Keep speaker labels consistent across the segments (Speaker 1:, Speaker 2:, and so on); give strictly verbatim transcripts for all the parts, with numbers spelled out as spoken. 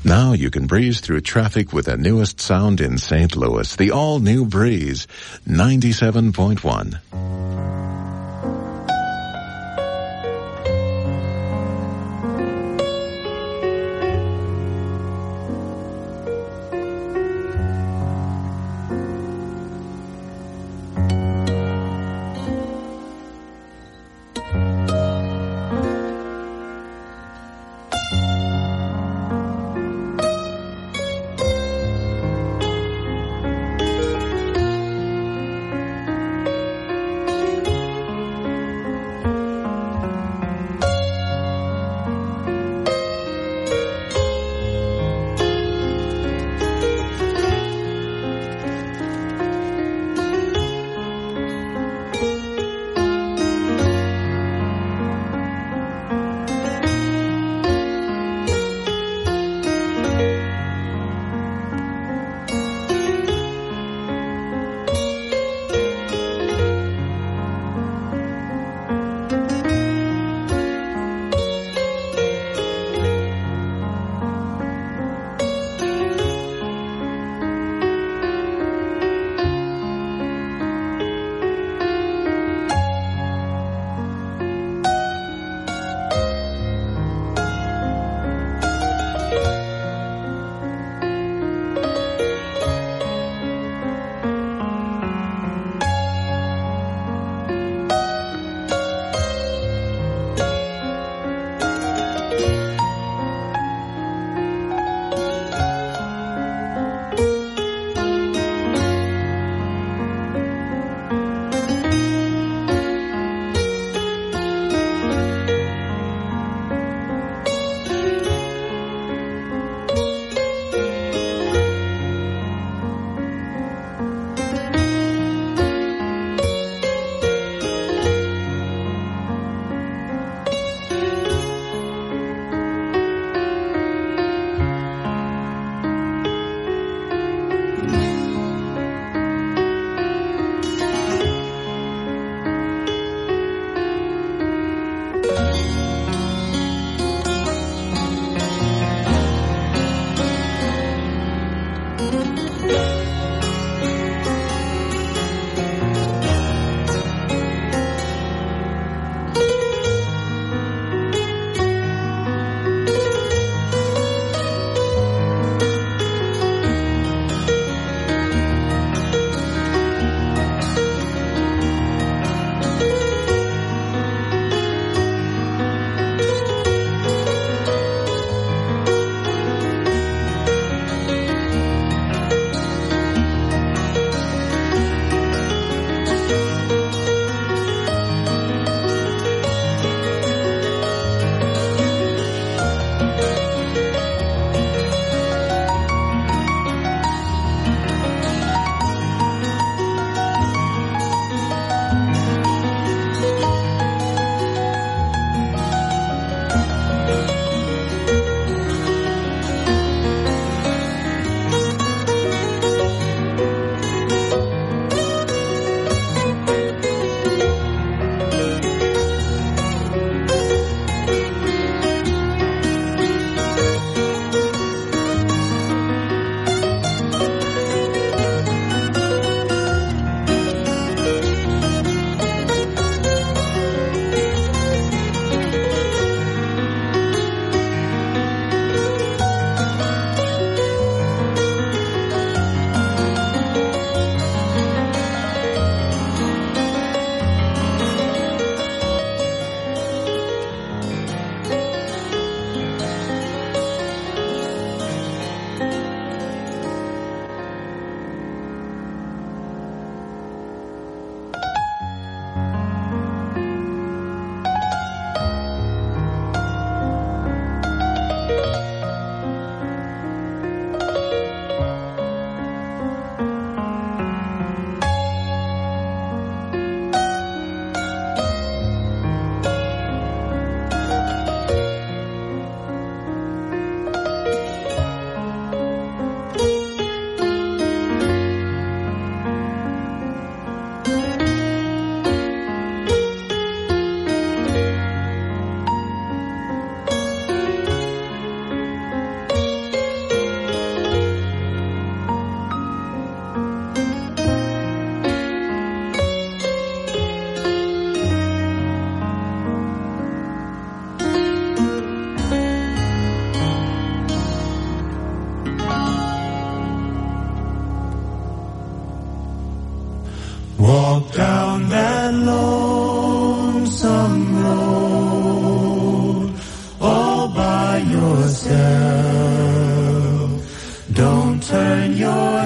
Speaker 1: Now you can breeze through traffic with the newest sound in Saint Louis, the all-new Breeze, ninety-seven point one.
Speaker 2: yourself. Don't turn your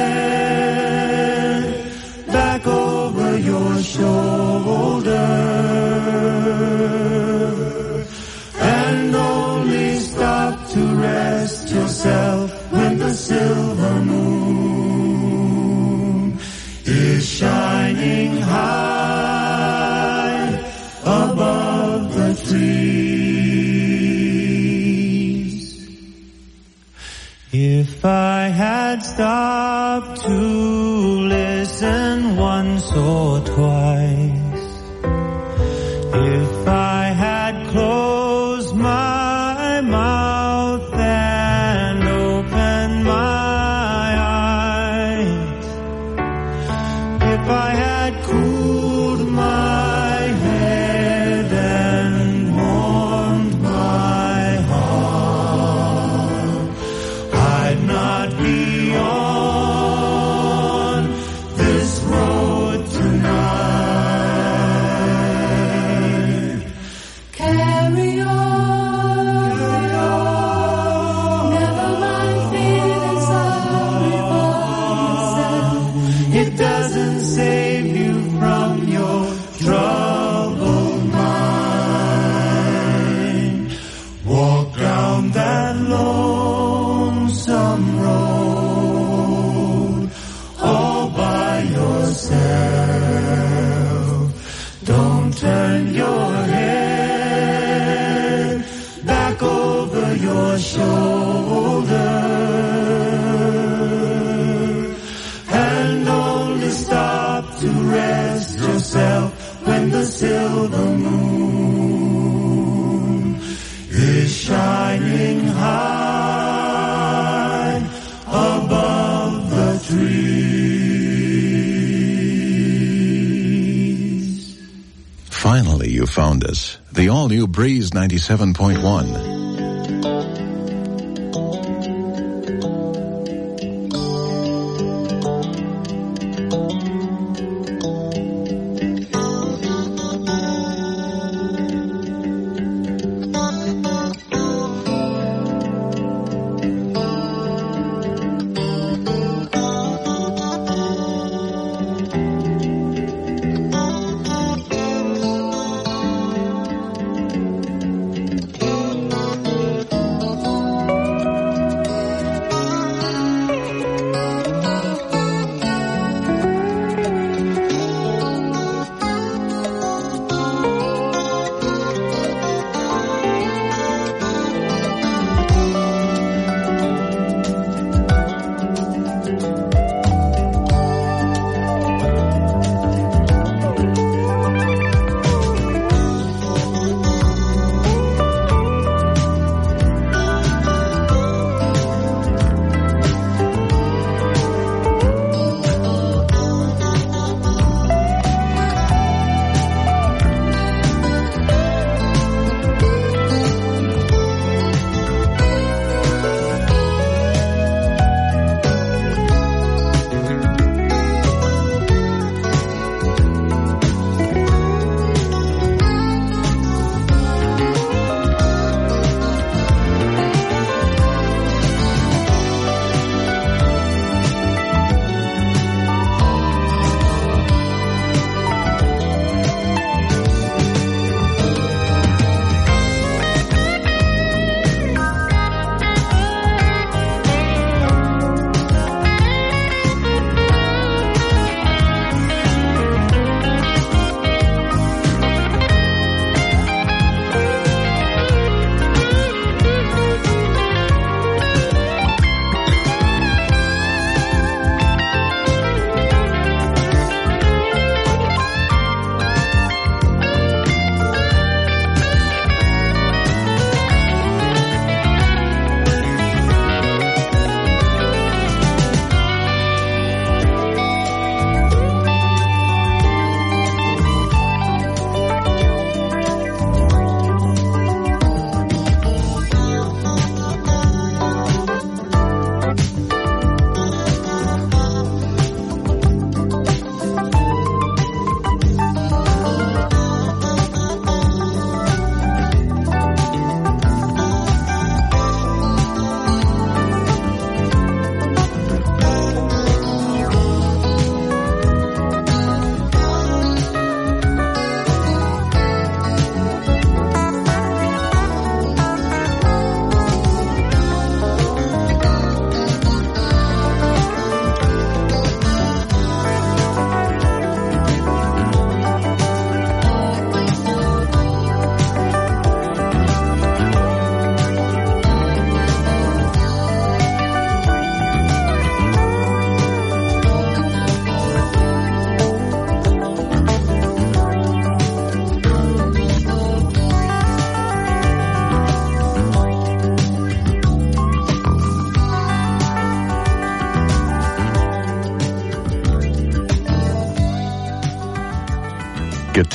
Speaker 2: head back over your shoulder. And only stop to rest yourself when the silver moon is shining high above the trees. If I had stopped to listen once or twice, if I had closed my mouth and opened my eyes, if I had cooled my head and warmed my heart, I'd not be on this road tonight. Carry on, never mind feeling sorry for yourself. It doesn't save you from your troubled mind. Walk down that lonesome road all by yourself. Don't turn your head back over your shoulder. And only stop to rest yourself when the silver moon is shining high above the trees.
Speaker 1: Finally, you found us. The all-new Breeze ninety-seven point one.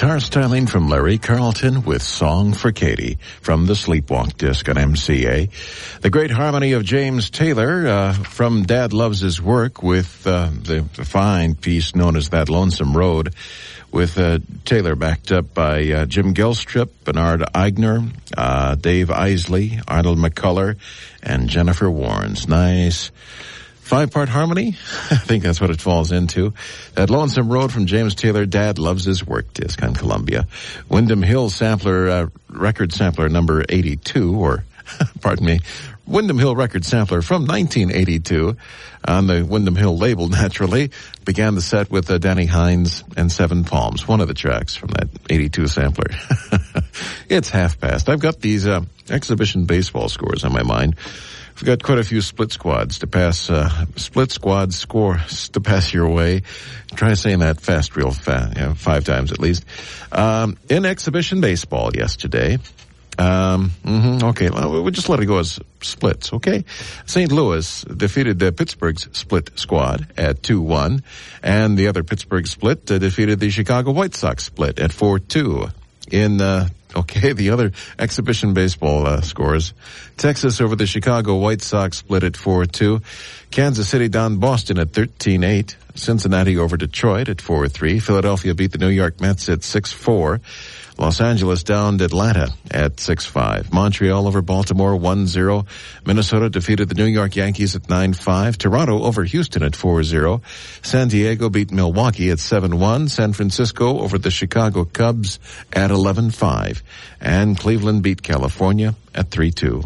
Speaker 1: Guitar styling from Larry Carlton with Song for Katie from the Sleepwalk disc on M C A. The great harmony of James Taylor uh, from Dad Loves His Work with uh, the, the fine piece known as That Lonesome Road, with uh, Taylor backed up by uh, Jim Gilstrip, Bernard Eigner, uh, Dave Isley, Arnold McCuller, and Jennifer Warnes. Nice five-part harmony. I think that's what it falls into. That Lonesome Road from James Taylor, Dad Loves His Work disc on Columbia. Wyndham Hill sampler, uh, record sampler number eighty-two, or, pardon me, Wyndham Hill record sampler from nineteen eighty-two on the Wyndham Hill label, naturally. Began the set with uh, Danny Hines and Seven Palms, one of the tracks from that eighty-two sampler. It's half past. I've got these uh, exhibition baseball scores on my mind. We've got quite a few split squads to pass, uh, split squad scores to pass your way. Try saying that fast real fast, you know, five times at least. Um, in exhibition baseball yesterday, um, mm-hmm, okay, well, we'll just let it go as splits, okay? Saint Louis defeated the Pittsburgh's split squad at two one, and the other Pittsburgh split uh, defeated the Chicago White Sox split at four two. In, uh, okay, the other exhibition baseball uh, scores. Texas over the Chicago White Sox split at four two. Kansas City down Boston at thirteen eight. Cincinnati over Detroit at four three. Philadelphia beat the New York Mets at six four. Los Angeles downed Atlanta at six five. Montreal over Baltimore one zero. Minnesota defeated the New York Yankees at nine five. Toronto over Houston at four zero. San Diego beat Milwaukee at seven one. San Francisco over the Chicago Cubs at eleven five. And Cleveland beat California at three two.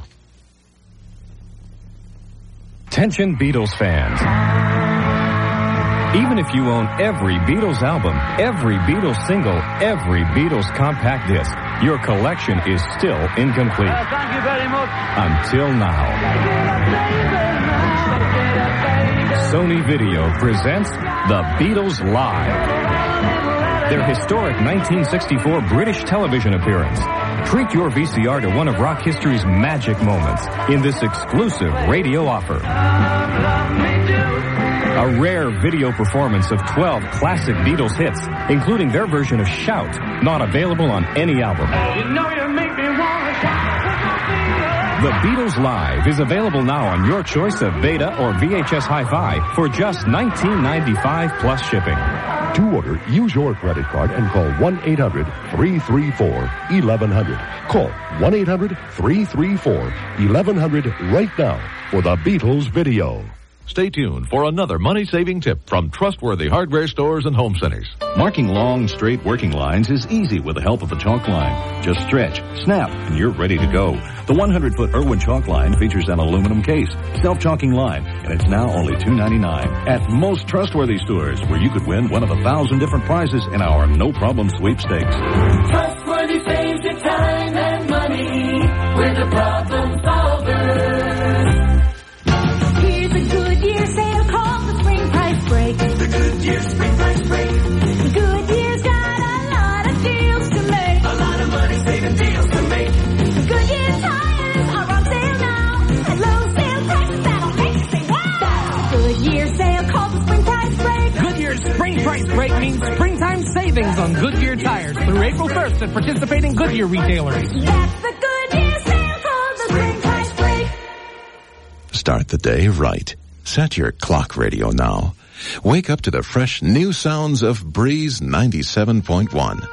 Speaker 3: Attention Beatles fans. Even if you own every Beatles album, every Beatles single, every Beatles compact disc, your collection is still incomplete.
Speaker 4: Uh, thank you very much.
Speaker 3: Until now. Sony Video presents The Beatles Live. Their historic nineteen sixty-four British television appearance. Treat your V C R to one of rock history's magic moments in this exclusive radio offer. A rare video performance of twelve classic Beatles hits, including their version of Shout, not available on any album.
Speaker 4: You know you make me wanna shout.
Speaker 3: The Beatles Live is available now on your choice of Beta or V H S Hi-Fi for just nineteen ninety-five dollars plus shipping.
Speaker 5: To order, use your credit card and call one eight hundred three three four eleven hundred. Call one eight hundred three three four eleven hundred right now for the Beatles video.
Speaker 6: Stay tuned for another money-saving tip from trustworthy hardware stores and home centers.
Speaker 7: Marking long, straight working lines is easy with the help of a chalk line. Just stretch, snap, and you're ready to go. The one hundred foot Irwin chalk line features an aluminum case, self-chalking line, and it's now only two ninety-nine at most trustworthy stores, where you could win one of a thousand different prizes in our no-problem sweepstakes.
Speaker 2: Trustworthy saves you time and money. We're the problem solvers.
Speaker 8: Here's a Goodyear sale called the Spring Price Break.
Speaker 2: The Goodyear Spring Price Break.
Speaker 8: Goodyear's got a lot of deals to make.
Speaker 2: A lot of money saving deals to make.
Speaker 8: Goodyear tires are on sale now at low sale prices that'll make you say wow. Goodyear sale called the Spring Price Break.
Speaker 9: Goodyear's Spring Price Break means springtime savings on Goodyear tires through April first at participating Goodyear retailers.
Speaker 8: That's the Goodyear sale called the Spring Price Break.
Speaker 1: Start the day right. Set your clock radio now. Wake up to the fresh new sounds of Breeze ninety-seven point one.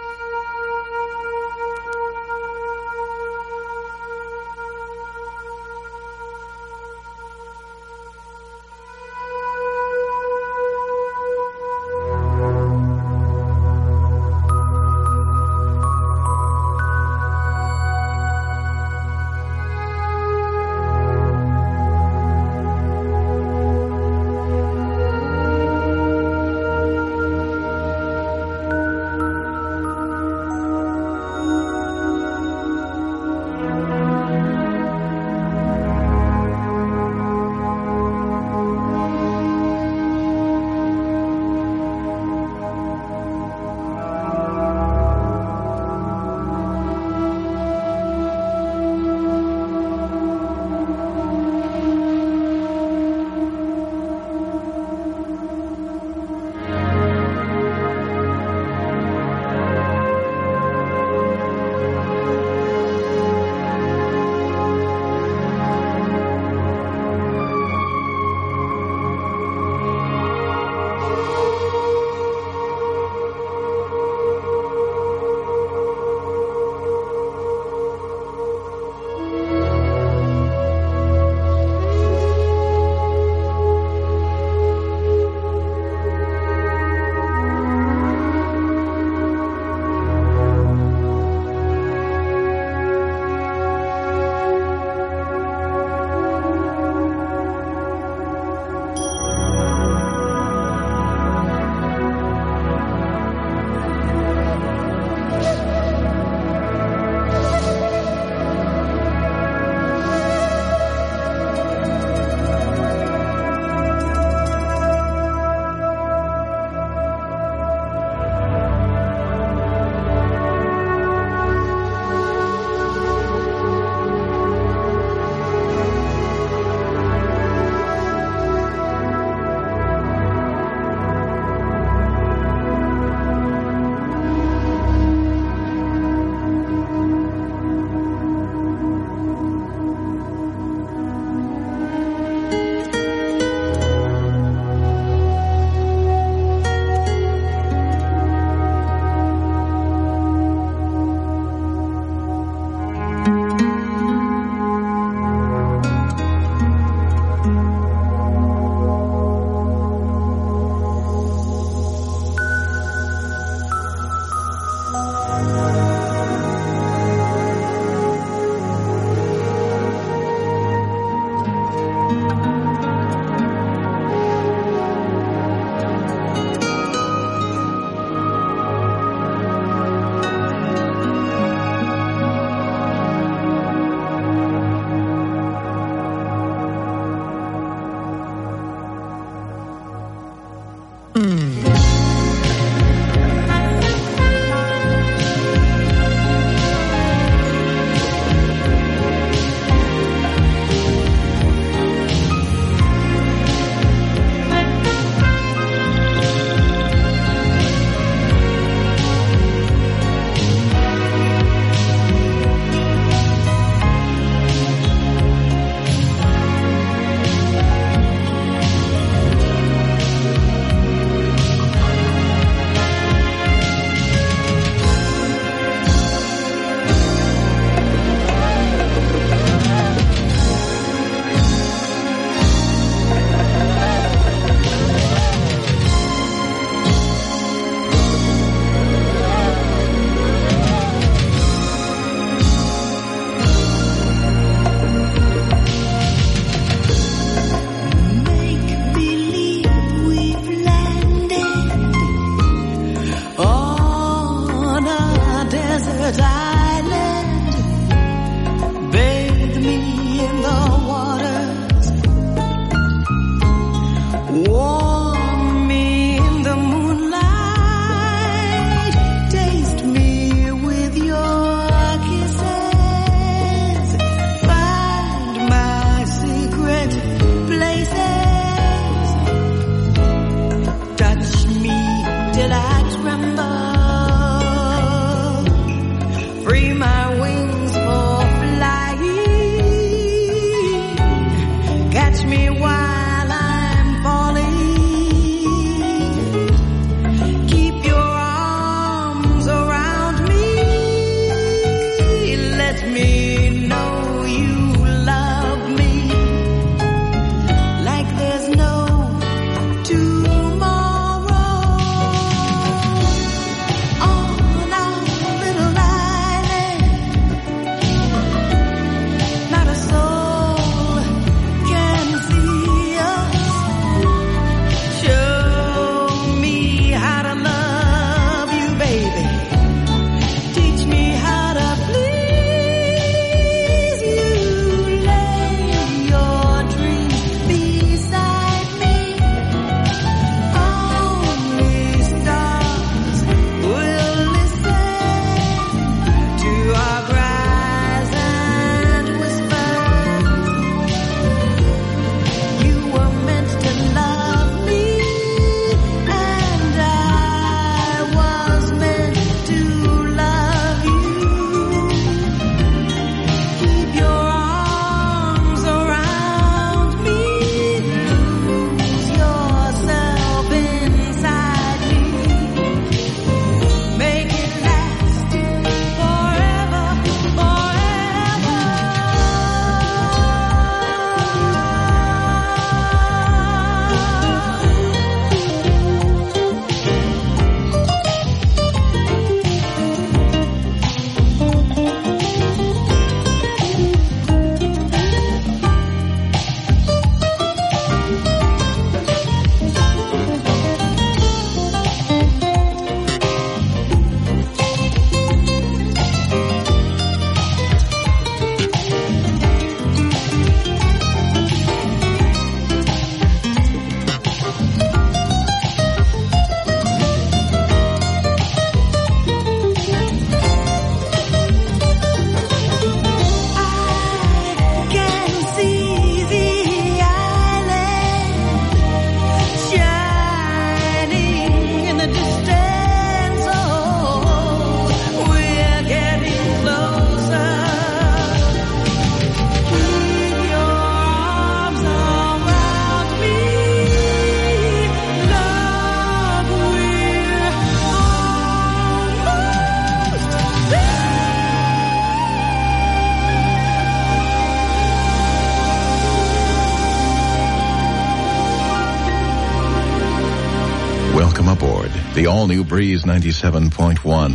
Speaker 1: Welcome aboard the all-new Breeze ninety-seven point one.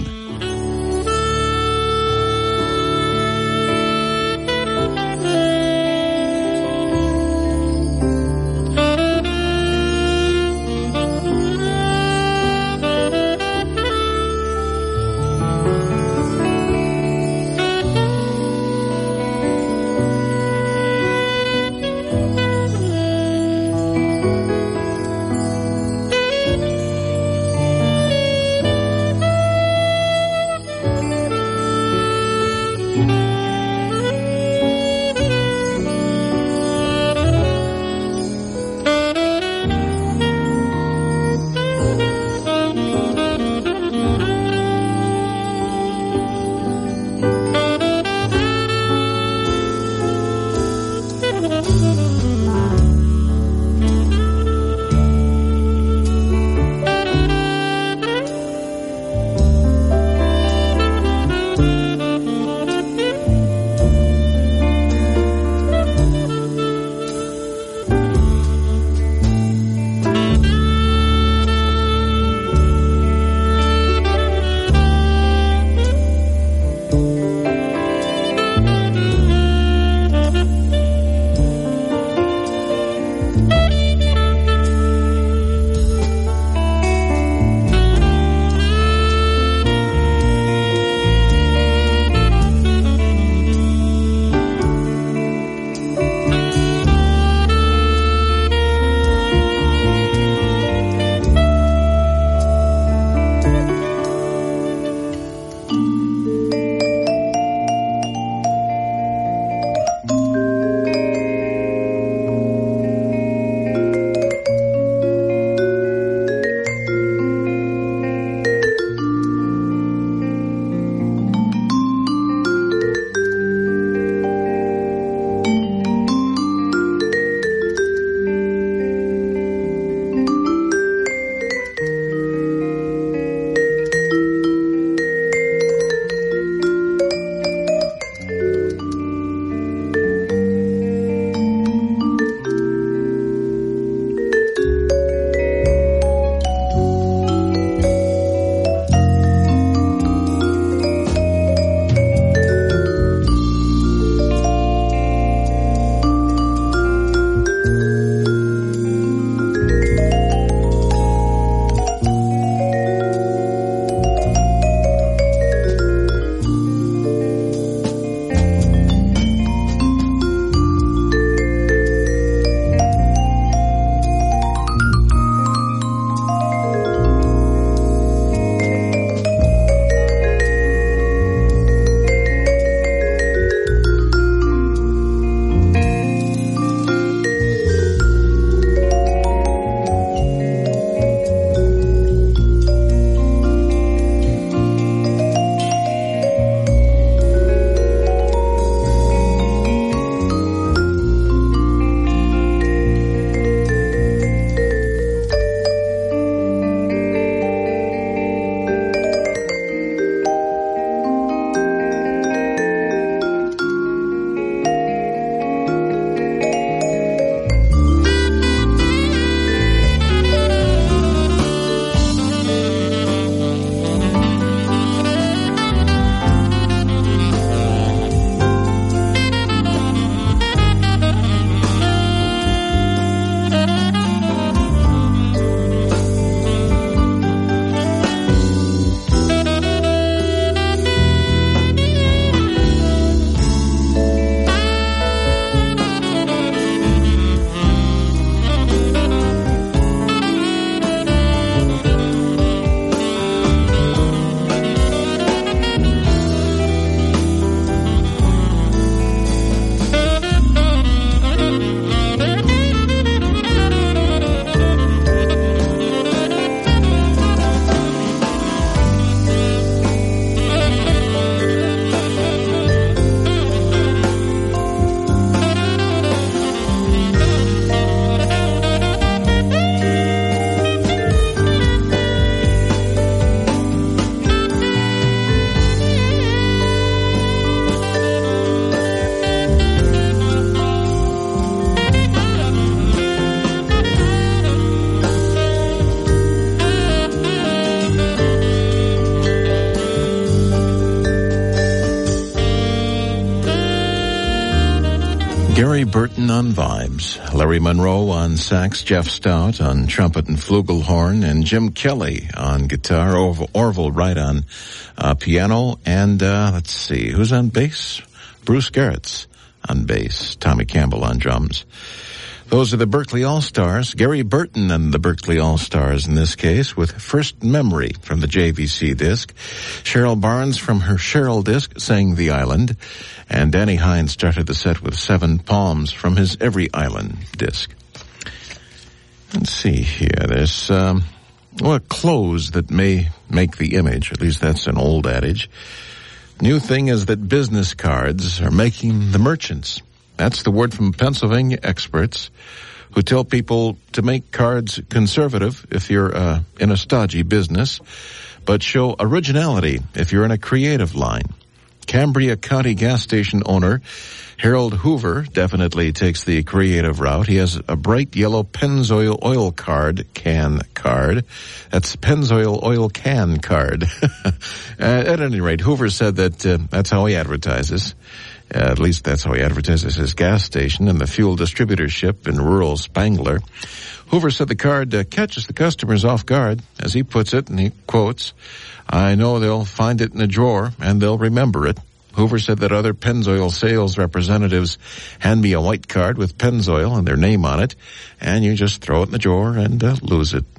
Speaker 1: Gary Burton on vibes, Larry Monroe on sax, Jeff Stout on trumpet and flugelhorn, and Jim Kelly on guitar, Orville, Orville Wright on uh, piano, and uh, let's see, who's on bass? Bruce Garrett's on bass, Tommy Campbell on drums. Those are the Berkeley All-Stars. Gary Burton and the Berkeley All-Stars in this case, with First Memory from the J V C disc. Cheryl Barnes from her Cheryl disc sang The Island. And Danny Hines started the set with Seven Palms from his Every Island disc. Let's see here. There's um, well, clothes that may make the image. At least that's an old adage. New thing is that business cards are making the merchants. That's the word from Pennsylvania experts who tell people to make cards conservative if you're uh, in a stodgy business, but show originality if you're in a creative line. Cambria County gas station owner Harold Hoover definitely takes the creative route. He has a bright yellow Pennzoil oil card, can card. That's Pennzoil oil can card. uh, at any rate, Hoover said that uh, that's how he advertises. Uh, at least that's how he advertises his gas station and the fuel distributorship in rural Spangler. Hoover said the card uh, catches the customers off guard, as he puts it, and he quotes, "I know they'll find it in a drawer, and they'll remember it." Hoover said that other Pennzoil sales representatives hand me a white card with Pennzoil and their name on it, and you just throw it in the drawer and uh, lose it.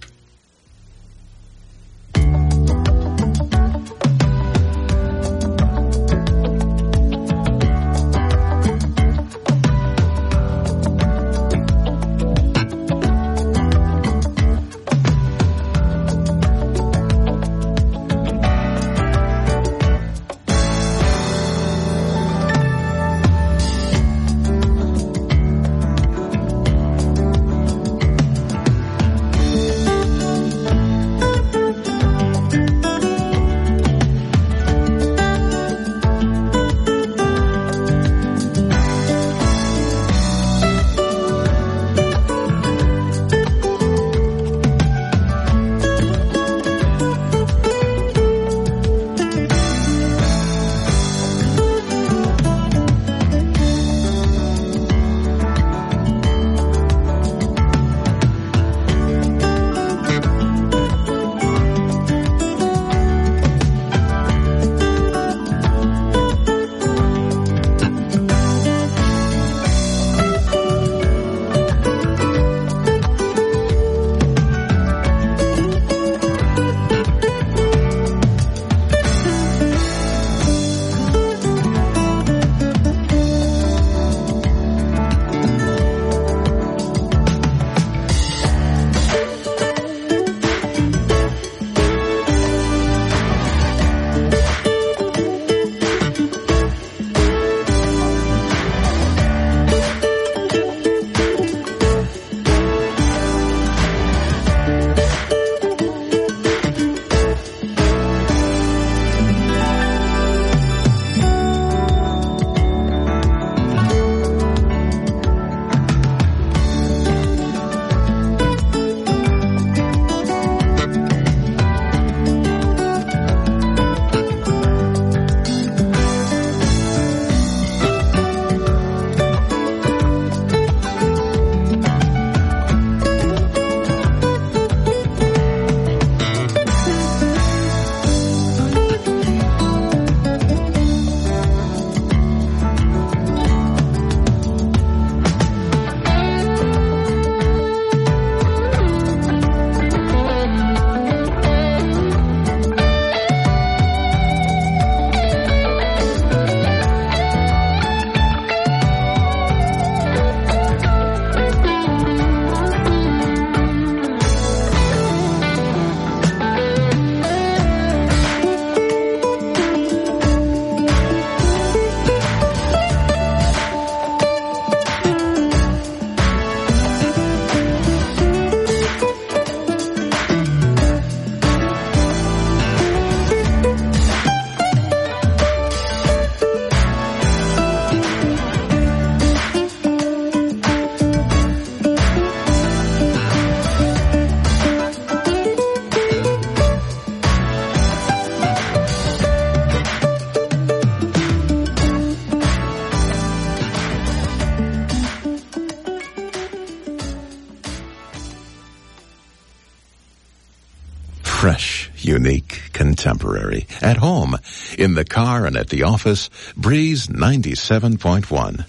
Speaker 1: Fresh, unique, contemporary. At home, in the car and at the office, Breeze ninety-seven point one.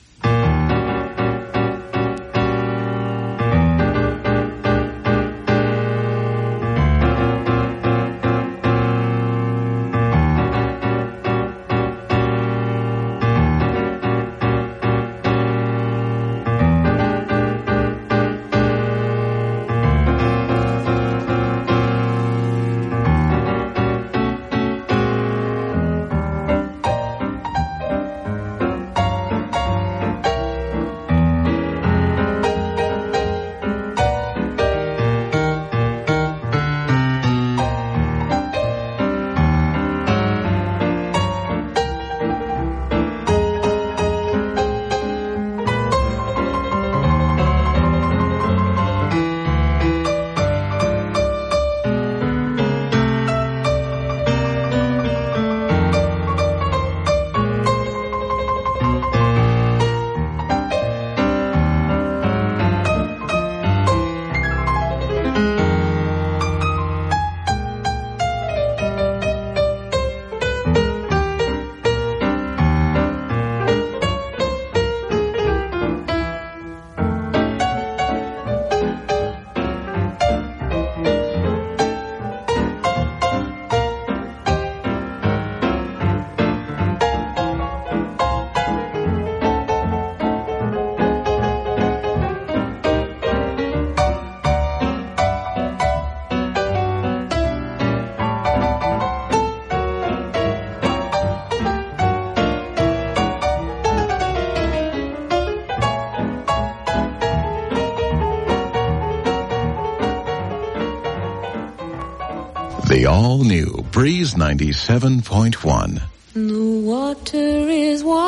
Speaker 1: The all-new Breeze ninety-seven point one.
Speaker 8: The water is wide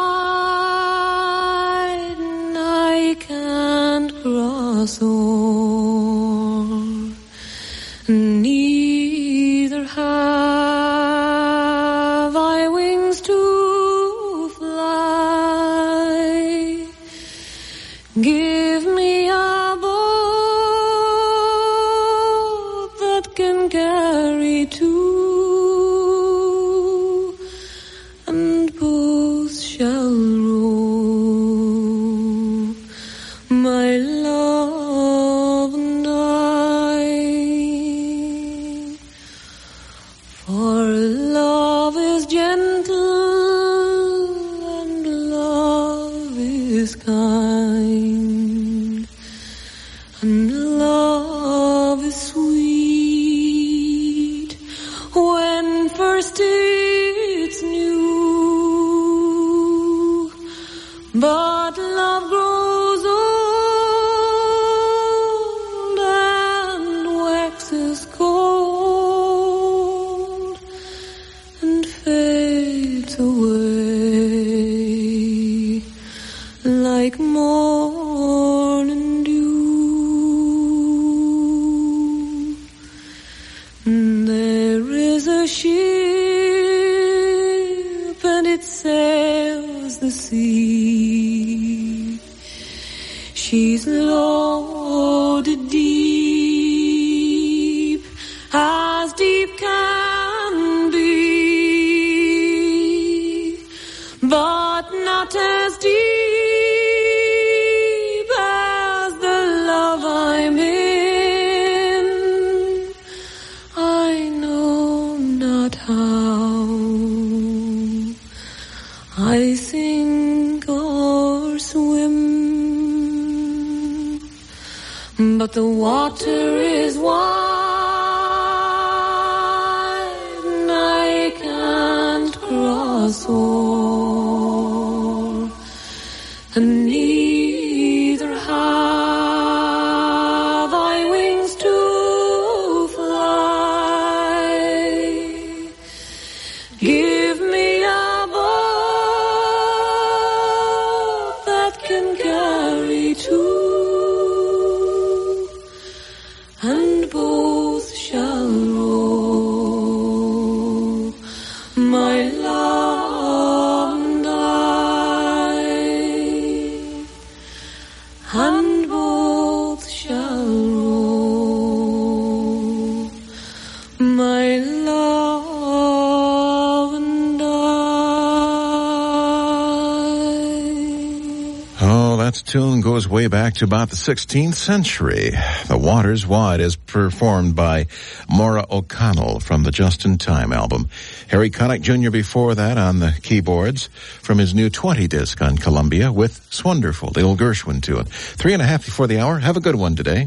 Speaker 8: and I can't cross o'er. Neither have I wings to fly. Give me a boat that can carry two, and both shall row, my love and I. For love is gentle and love is kind, and love is sweet when first it's new. But love grows old and waxes cold and fades away like morning dew. There is a ship and it sails the sea. She's loaded deep, as deep can be, but not as deep as the love I'm in. I know not how I sink or swim, but the water is wide and I can't cross o'er, and neither have I wings to fly. Give me a boat that can carry two, and both
Speaker 1: tune goes way back to about the sixteenth century. The Water's Wide is performed by Maura O'Connell from the Just in Time album. Harry Connick Junior before that on the keyboards from his new twenty disc on Columbia with Swonderful, the old Gershwin tune. Three and a half before the hour. Have a good one today.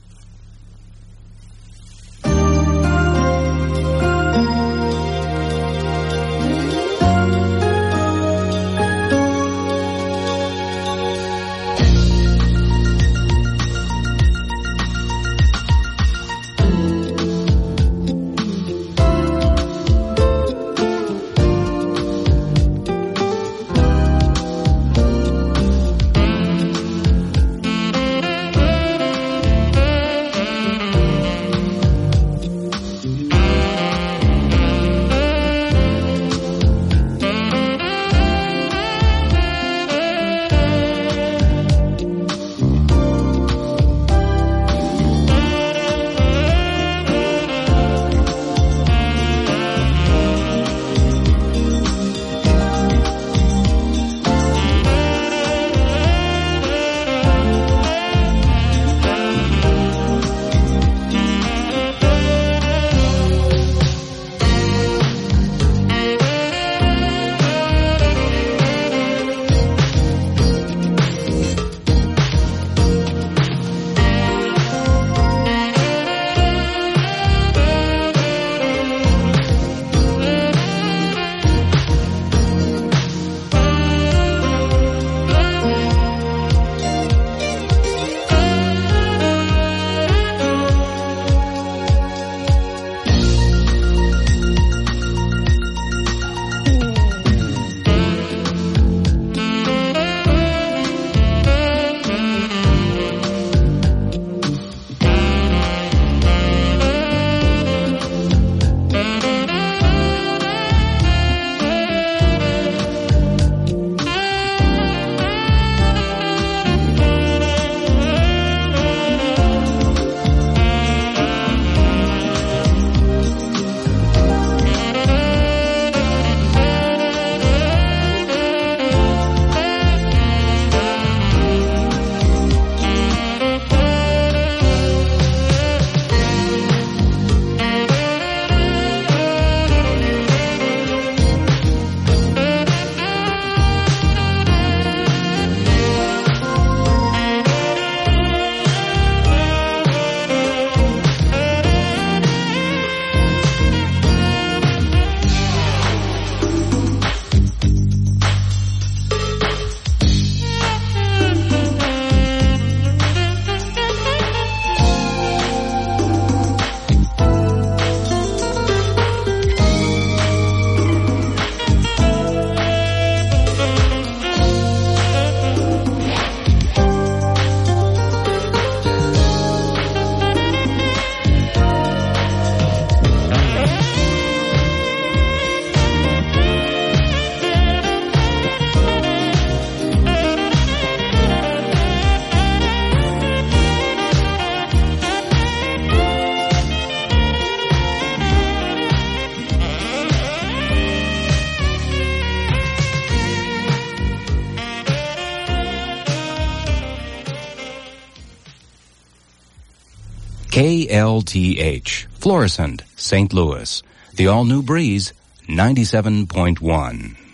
Speaker 10: K L T H, Florissant, Saint Louis. The all-new Breeze, ninety-seven point one.